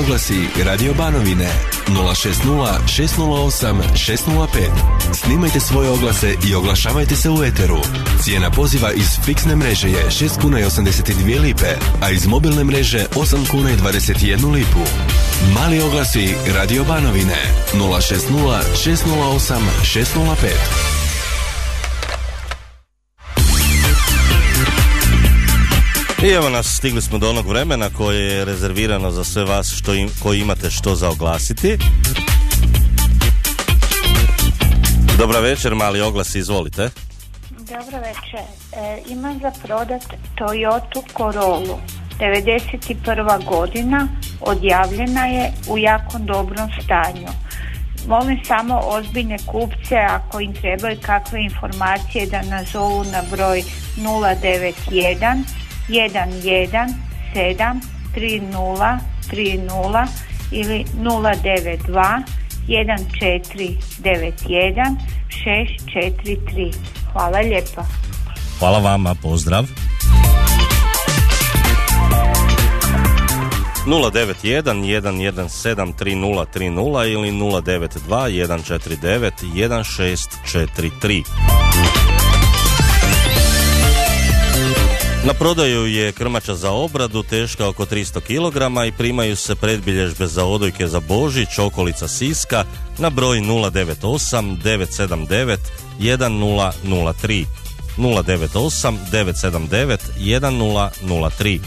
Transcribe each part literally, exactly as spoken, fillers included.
oglasi Radio Banovine nula šest nula šest nula osam šest nula pet. Snimajte svoje oglase i oglašavajte se u eteru. Cijena poziva iz fiksne mreže je šest kuna i osamdeset dvije lipe, a iz mobilne mreže osam kuna i dvadeset jednu lipu. Mali oglasi Radio Banovine nula šest nula šest nula osam šest nula pet. I evo nas, stigli smo do onog vremena koje je rezervirano za sve vas što im, koji imate što za oglasiti. Dobra večer, mali oglas, izvolite. Dobro večer. E, imam za prodat Toyota Corollu. devedeset prva godina, odjavljena je, u jako dobrom stanju. Molim samo ozbiljne kupce, ako im trebaju kakve informacije, da nazovu na broj nula devet jedan jedan jedan sedam tri nula tri nula ili nula devet dva jedan četiri devet jedan šest četiri tri. Hvala lijepa. Hvala vama, pozdrav. nula devet jedan jedan jedan sedam tri nula tri nula ili nula devet dva jedan četiri devet jedan šest četiri tri. Na prodaju je krmača za obradu, teška oko tristo kilograma i primaju se predbilježbe za odojke za Božić, okolica Siska, na broj nula devet osam devet sedam devet jedan nula nula tri. nula devet osam devet sedam devet jedan nula nula tri.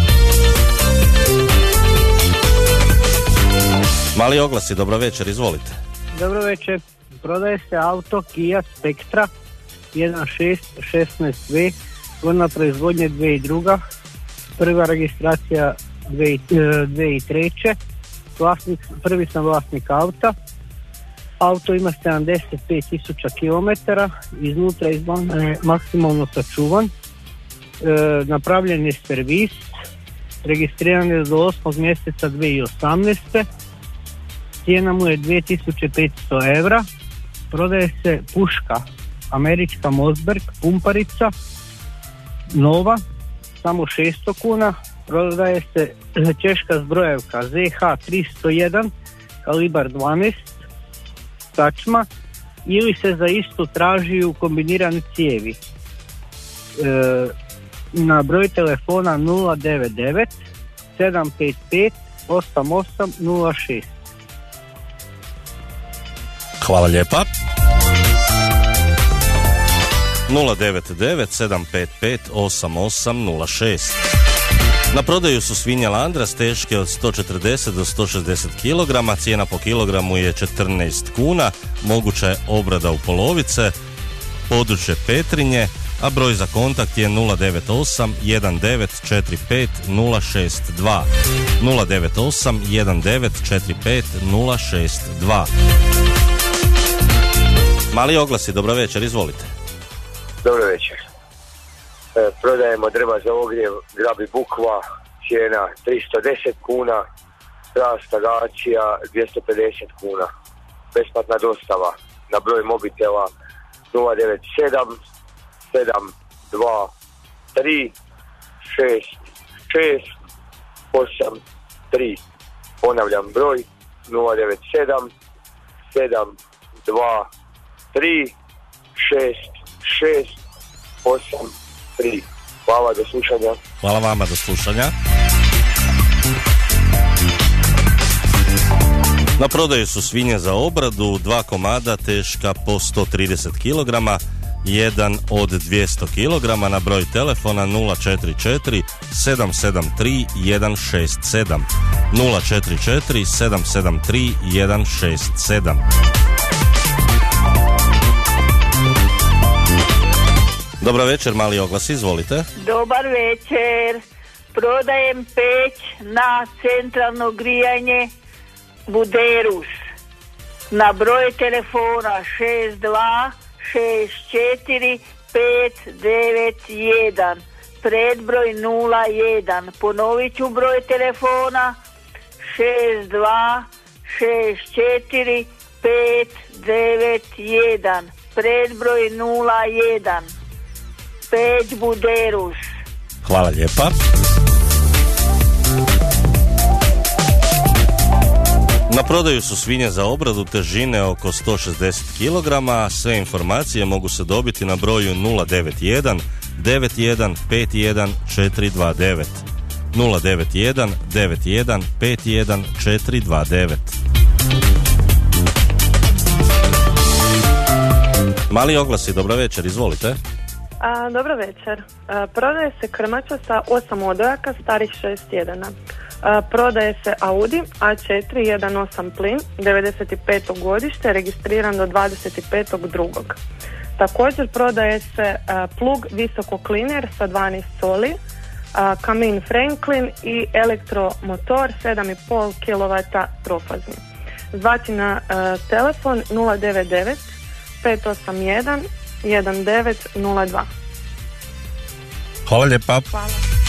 Mali oglasi, dobro večer, izvolite. Dobro večer, prodaje se auto Kia Spectra jedan šest šesnaest ve, godina proizvodnje dvije tisuće druga, prva registracija dvije tisuće treće, vlasnik, prvi sam vlasnik auta. Auto ima sedamdeset pet tisuća kilometara, iznutra izvan je maksimalno sačuvan, e, napravljen je servis, registriran je do osmog mjeseca dvije tisuće osamnaeste. Cijena mu je dvije tisuće petsto evra. Prodaje se puška američka Mossberg pumparica nova, samo šesto kuna. Prodaje se češka zbrojevka ze ha tristo jedan kalibar dvanaest sačma, ili se za istu traži u kombinirane cijevi. E, na broj telefona nula devet devet sedam pet pet osam osam nula šest. Hvala lijepa. nula devet devet sedam pet pet osam osam nula šest. Na prodaju su svinja Landras teške od sto četrdeset do sto šezdeset kilograma, cijena po kilogramu je četrnaest kuna, moguća je obrada u polovice, područje Petrinje, a broj za kontakt je nula devet osam jedan devet četiri pet nula šest dva. nula devet osam jedan devet četiri pet nula šest dva. Mali oglasi, dobro večer, izvolite. Dobro večer. E, prodajemo drva za ogrjev, grabi bukva, cijena tristo deset kuna, rast agacija dvjesto pedeset kuna. Besplatna dostava na broj mobitela nula devet sedam sedam dva tri šest šest osam tri. Ponavljam broj nula devet sedam sedam dva tri šest šest osam tri. Hvala, do slušanja. Hvala vama, do slušanja. Na prodaju su svinje za obradu, dva komada teška po sto trideset kilograma, jedan od dvjesto kilograma, na broj telefona nula četiri četiri sedam sedam tri jedan šest sedam. nula četiri četiri sedam sedam tri jedan šest sedam. Dobar večer, mali oglas, izvolite. Dobar večer. Prodajem peć na centralno grijanje Buderus. Na broj telefona šest dva šest četiri pet devet jedan. Predbroj nula jedan. Ponovit ću broj telefona šest dva šest četiri pet devet jedan. Predbroj nula jedan. Peć Buderus. Hvala lijepa. Na prodaju su svinje za obradu težine oko sto šezdeset kilograma. Sve informacije mogu se dobiti na broju nula devet jedan devet jedan pet jedan četiri dva devet. nula devet jedan devet jedan pet jedan četiri dva devet. Mali oglasi, dobro večer, izvolite. A, dobro večer. A, prodaje se krmača sa osam odojaka starih šest tjedana. A, prodaje se Audi A četiri jedan osam plin devedeset pet godište, registriran do dvadeset pet drugog Također prodaje se a, plug visokokliner sa dvanaest soli, a, kamin Franklin i elektromotor sedam i pol kilovata trofazni. Zvati na a, telefon nula devet devet pet osam jedan jedan devet nula dva. Hvala lijepa. Hvala.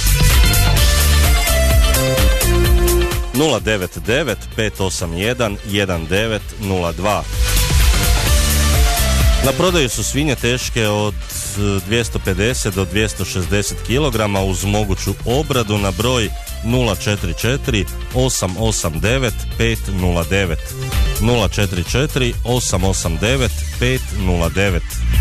nula devet devet pet osam jedan jedan devet nula dva. Na prodaju su svinje teške od dvjesto pedeset do dvjesto šezdeset kilograma uz moguću obradu na broj nula četiri četiri osam osam devet pet nula devet. nula četiri četiri osam osam devet pet nula devet.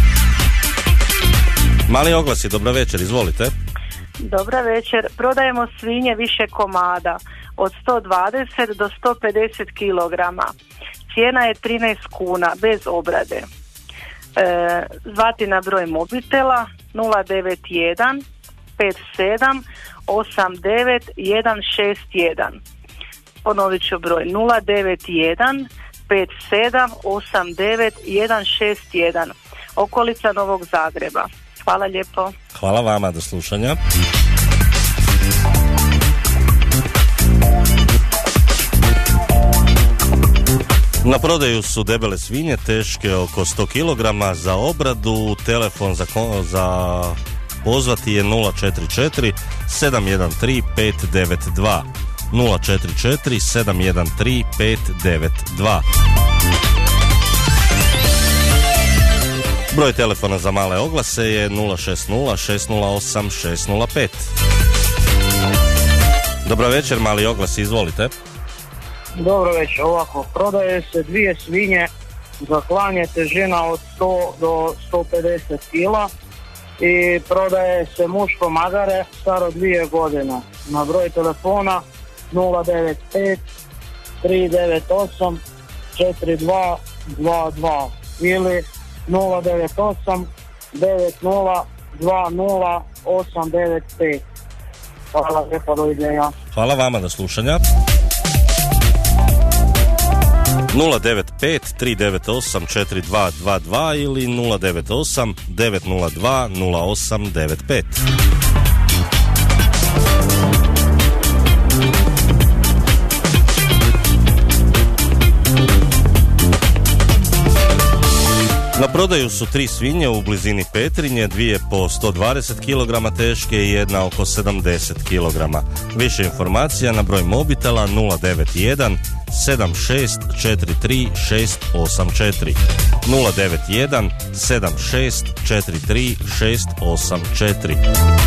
Mali oglasi, dobra večer, izvolite. Dobra večer, prodajemo svinje više komada od sto dvadeset do sto pedeset kilograma. Cijena je trinaest kuna bez obrade. E, zvati na broj mobitela nula devet jedan pet sedam osam devet jedan šest jedan. Ponovit ću broj nula devet jedan pet sedam osam devet jedan šest jedan. Okolica Novog Zagreba. Hvala lijepo. Hvala vama, do slušanja. Na prodaju su debele svinje teške oko sto kilograma za obradu. Telefon za, za pozvati je nula četiri četiri sedam jedan tri pet devet dva. nula četiri četiri sedam jedan tri pet devet dva. Broj telefona za male oglase je nula šest nula šest nula osam šest nula pet. Dobro večer, mali oglas, izvolite. Dobro večer, ovako, prodaje se dvije svinje za klanje težina od sto do sto pedeset kila i prodaje se muško magare staro dvije godine. Na broj telefona nula devet pet tri devet osam četiri dva dva dva ili nula devet osam devet nula dva nula osam devet pet. Hvala lijepo, doviđenja. Hvala vama, do slušanja. nula devet pet tri devet osam četiri dva dva dva ili nula devet osam devet nula dva nula osam devet pet. Na prodaju su tri svinje u blizini Petrinje, dvije po sto dvadeset kilograma teške i jedna oko sedamdeset kilograma. Više informacija na broj mobitela nula devet jedan sedam šest četiri tri šest osam četiri. nula devet jedan sedam šest četiri tri šest osam četiri.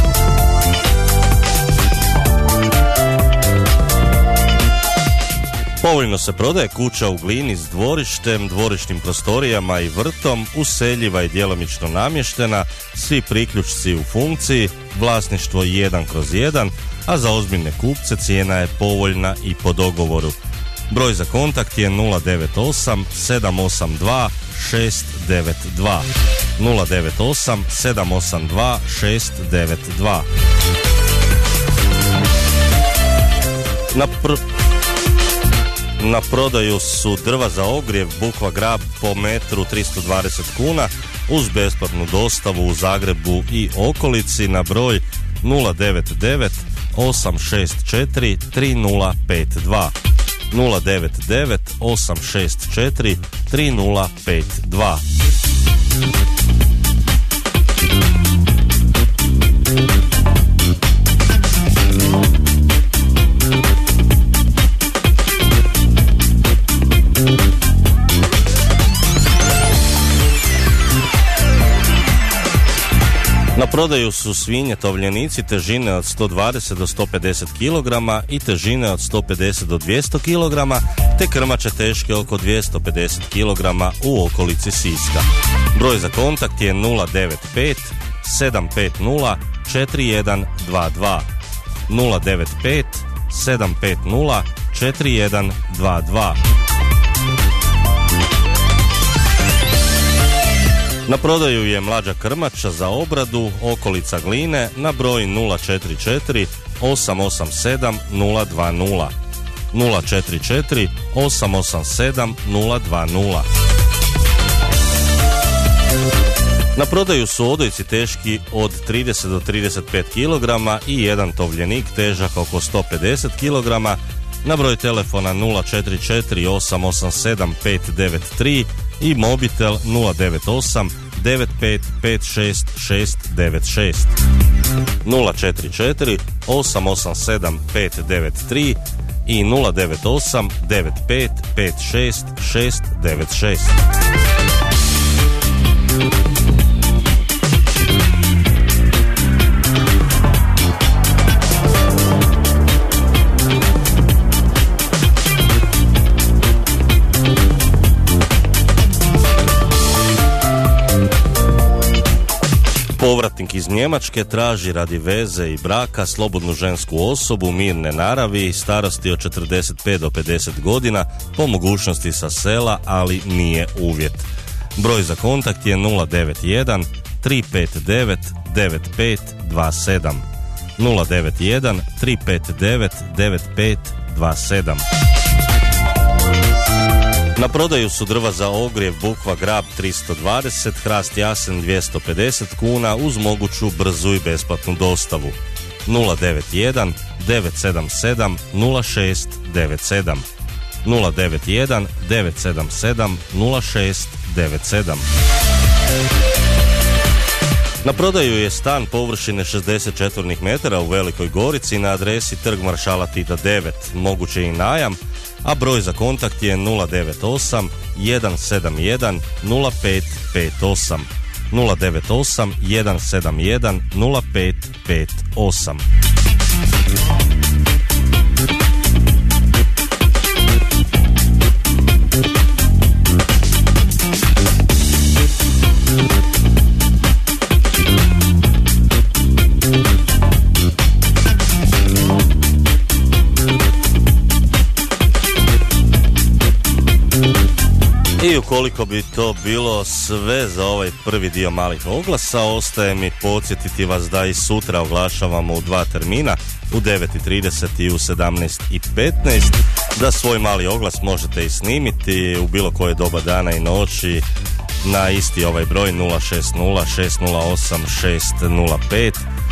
Povoljno se prodaje kuća u Glini s dvorištem, dvorišnim prostorijama i vrtom, useljiva i djelomično namještena, svi priključci u funkciji, vlasništvo jedan kroz jedan, a za ozbiljne kupce cijena je povoljna i po dogovoru. Broj za kontakt je nula devet osam sedam osam dva šest devet dva. nula devet osam sedam osam dva šest devet dva. Na pr... Na prodaju su drva za ogrjev Bukva Grab po metru tristo dvadeset kuna uz besplatnu dostavu u Zagrebu i okolici na broj nula devet devet osam šest četiri tri nula pet dva. nula devet devet osam šest četiri tri nula pet dva. Na prodaju su svinje tovljenici težine od sto dvadeset do sto pedeset kilograma i težine od sto pedeset do dvjesto kilograma, te krmače teške oko dvjesto pedeset kilograma u okolici Siska. Broj za kontakt je nula devet pet sedam pet nula četiri jedan dva dva. nula devet pet sedam pet nula četiri jedan dva dva. Na prodaju je mlađa krmača za obradu okolica Gline na broj nula četiri četiri osam osam sedam nula dva nula. nula četiri četiri osam osam sedam nula dva nula. Na prodaju su odojci teški od trideset do trideset pet kilograma i jedan tovljenik težak oko sto pedeset kilograma na broj telefona nula četiri četiri osam osam sedam pet devet tri i mobitel nula devet osam devet pet pet šest šest devet šest. nula četiri četiri osam osam sedam pet devet tri i nula devet osam devet pet pet šest šest devet šest. Povratnik iz Njemačke traži radi veze i braka slobodnu žensku osobu mirne naravi, starosti od četrdeset pet do pedeset godina, po mogućnosti sa sela, ali nije uvjet. Broj za kontakt je nula devet jedan tri pet devet devet pet dva sedam. nula devet jedan tri pet devet devet pet dva sedam. Na prodaju su drva za ogrjev bukva grab tristo dvadeset, hrast jasen dvjesto pedeset kuna uz moguću brzu i besplatnu dostavu. nula devet jedan devet sedam sedam nula šest devet sedam. nula devet jedan devet sedam sedam nula šest devet sedam. Na prodaju je stan površine šezdeset četvornih metara u Velikoj Gorici na adresi Trg maršala Tita devet. Moguće i najam, a broj za kontakt je nula devet osam jedan sedam jedan nula pet pet osam. nula devet osam jedan sedam jedan nula pet pet osam. I ukoliko bi to bilo sve za ovaj prvi dio malih oglasa, ostaje mi podsjetiti vas da i sutra oglašavamo u dva termina, u devet i trideset i u sedamnaest i petnaest, da svoj mali oglas možete i snimiti u bilo koje doba dana i noći na isti ovaj broj nula šest nula šest nula osam šest nula pet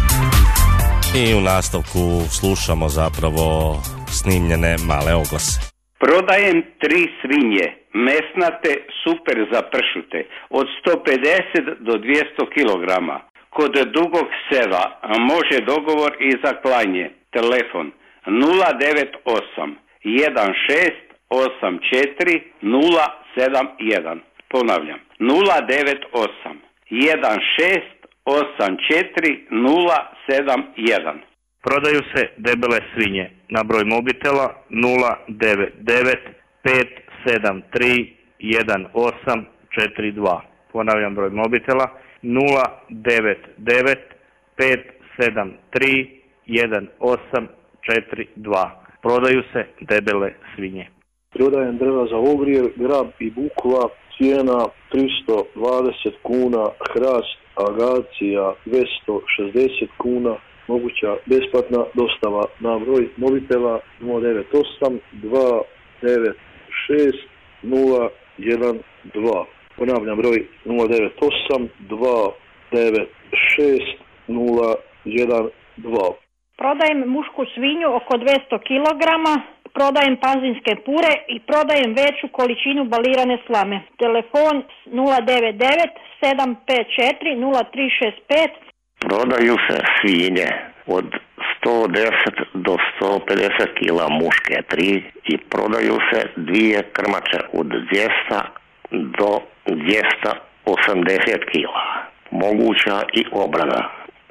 i u nastavku slušamo zapravo snimljene male oglase. Prodajem tri svinje, mesnate, super za pršute, od sto pedeset do dvjesto kilograma. Kod Dugog Sela može dogovor i za klanje. Telefon nula devet osam jedan šest osam četiri nula sedam jedan. Ponavljam, nula devet osam jedan šest osam četiri nula sedam jedan. Prodaju se debele svinje na broj mobitela nula devet devet pet sedam tri jedan osam četiri dva. Ponavljam broj mobitela nula devet devet pet sedam tri jedan osam četiri dva. Prodaju se debele svinje. Prodajem drva za ogrjev, grab i bukva, cijena tristo dvadeset kuna, hrast, agacija dvjesto šezdeset kuna. Moguća besplatna dostava na broj mobitela nula devet osam dva devet šest nula jedan dva. Ponavljam broj nula devet osam dva devet šest nula jedan dva. Prodajem mušku svinju oko dvjesto kilograma, prodajem pazinske pure i prodajem veću količinu balirane slame. Telefon nula devet devet sedam pet četiri nula tri šest pet. Prodaju se svinje od sto deset do sto pedeset kila muške tri i prodaju se dvije krmače od dvjesto do dvjesto osamdeset kila. Moguća i obrada.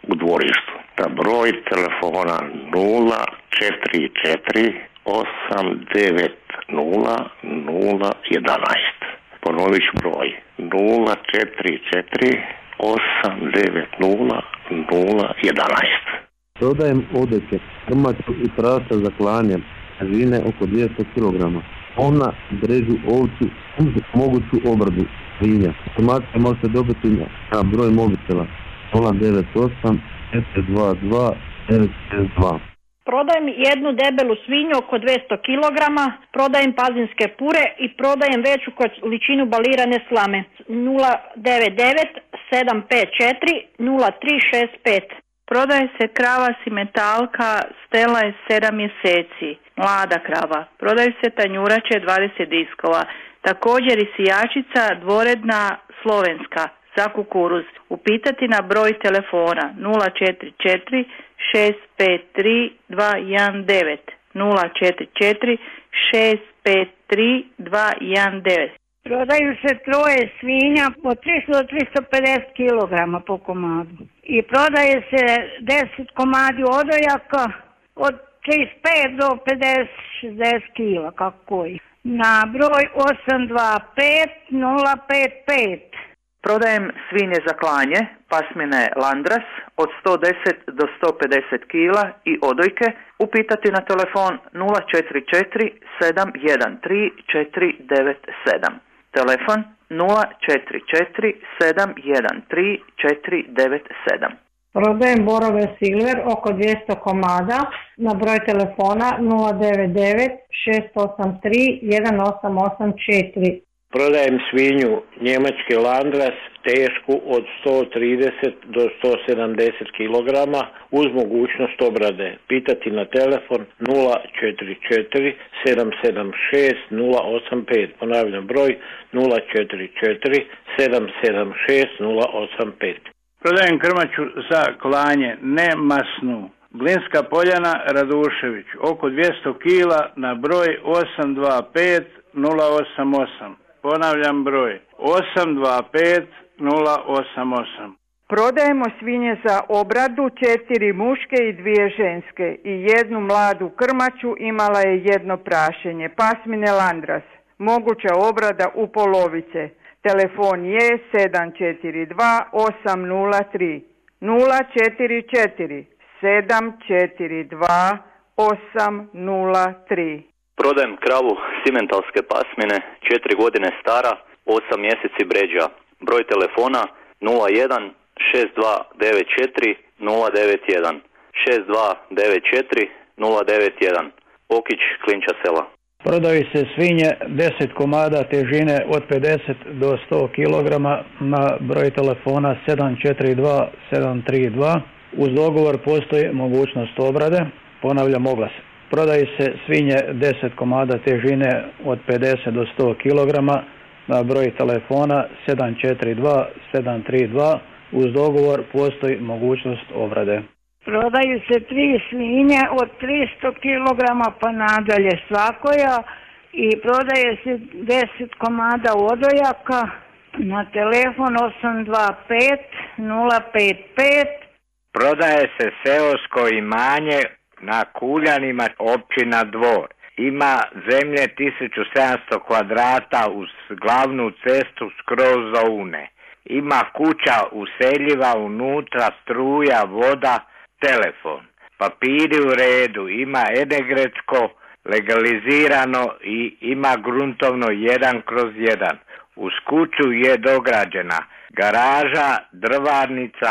u dvorištu. Ta broj telefona nula četiri četiri osam devet nula nula jedanaest. Ponovit ću broj nula četiri četiri osam devet nula nula jedanaest. Prodajem odojke, krmaču i prasa za klanje, težine oko dvjesto kilograma. Ovna, drežu, ovcu, uz moguću obradu svinja. Informacije možete dobiti na broj mobitela nula devet osam četiri dva dva devet šest dva. Prodajem jednu debelu svinju oko dvjesto kilograma, prodajem pazinske pure i prodajem veću količinu balirane slame. nula devet devet sedam pet četiri nula tri šest pet. Prodaje se krava simentalka, stela je sedam mjeseci, mlada krava. Prodaju se tanjurače dvadeset diskova, također i sijačica dvoredna slovenska za kukuruz. Upitati na broj telefona nula četiri četiri šest pet tri dva jedan devet nula četiri četiri šest pet tri dva jedan devet. Prodaju se troje svinja po tristo do tristo pedeset kilograma po komadu. I prodaje se deset komadi odojaka od trideset pet do pedeset šezdeset kila, kako koji. Na broj osam dva pet nula pet pet. Prodajem svinje za klanje, pasmine Landras od sto deset do sto pedeset kila i odojke. Upitati na telefon nula četiri četiri sedam jedan tri četiri devet sedam. Telefon nula četiri četiri sedam jedan tri četiri devet sedam. Prodajem borove silver oko dvjesto komada na broj telefona nula devet devet šest osam tri jedan osam osam četiri. Prodajem svinju njemački Landras tešku od sto trideset do sto sedamdeset kilograma uz mogućnost obrade. Pitati na telefon nula četiri četiri sedam sedam šest nula osam pet. Ponavljam broj nula četiri četiri sedam sedam šest nula osam pet. Prodajem krmaču za klanje, ne masnu. Glinska Poljana Radušević, oko dvjesto kila na broj osam dva pet nula osam osam. Ponavljam broj osam dva pet nula osam osam. Prodajemo svinje za obradu, četiri muške i dvije ženske i jednu mladu krmaču imala je jedno prašenje, pasmine Landras. Moguća obrada u polovice. Telefon je sedam četiri dva osam nula tri nula četiri četiri sedam četiri dva osam nula tri. Prodajem kravu simentalske pasmine, četiri godine stara, osam mjeseci bređa. Broj telefona nula jedan šest dva devet četiri nula devet jedan šest dva devet četiri nula devet jedan. Okić, Klinča sela. Prodaju se svinje deset komada težine od pedeset do sto kilograma na broj telefona sedam četiri dva sedam tri dva. Uz dogovor postoji mogućnost obrade. Ponavljam oglas. Prodaju se svinje deset komada težine od pedeset do sto kilograma na broj telefona sedam četiri dva sedam tri dva. Uz dogovor postoji mogućnost obrade. Prodaju se tri svinje od tristo kilograma pa nadalje svakoja i prodaje se deset komada odojaka na telefon osam dva pet nula pet pet. Prodaje se seosko imanje na Kuljanima, općina Dvor. Ima zemlje tisuću sedamsto kvadrata uz glavnu cestu skroz do Une. Ima kuća useljiva, unutra struja, voda, telefon. Papiri u redu, ima Enegretsko legalizirano i ima gruntovno jedan kroz jedan. Uz kuću je dograđena garaža, drvarnica,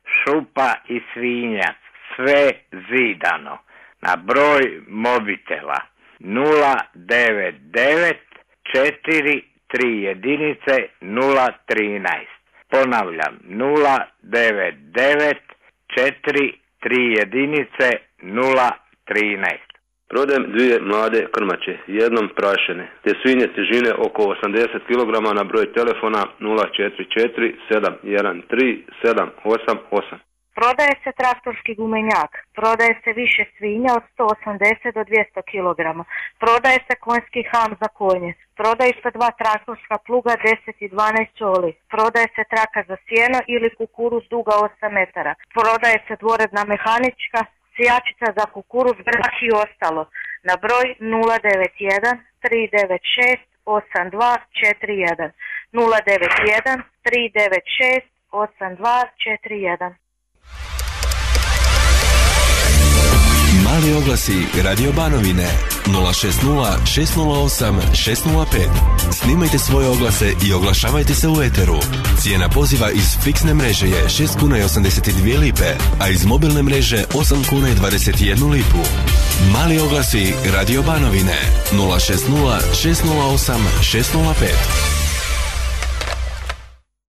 šupa i svinjac. Sve zidano. Na broj mobitela nula devet devet četiri tri jedinice nula trinaest. Ponavljam nula devet devet četiri tri jedinice nula trinaest. Prodajem dvije mlade krmače, jednom prašene, te svinje težine oko osamdeset kilograma na broj telefona nula četiri četiri sedam jedan tri sedam osam osam. Prodaje se traktorski gumenjak, prodaje se više svinja od sto osamdeset do dvjesto kilograma, prodaje se konjski ham za konje, prodaju se dva traktorska pluga deset i dvanaest čoli, prodaje se traka za sjeno ili kukuruz duga osam metara, prodaje se dvoredna mehanička, sijačica za kukuruz, grah i ostalo na broj nula devet jedan tri devet šest osam dva četiri jedan, nula devet jedan tri devet šest osam dva četiri jedan. Mali oglasi Radio Banovine nula šest nula šest nula osam šest nula pet. Snimajte svoje oglase i oglašavajte se u eteru. Cijena poziva iz fiksne mreže je šest kuna i osamdeset dvije lipe, a iz mobilne mreže osam kuna i dvadeset jednu lipu. Mali oglasi Radio Banovine nula šest nula šest nula osam šest nula pet.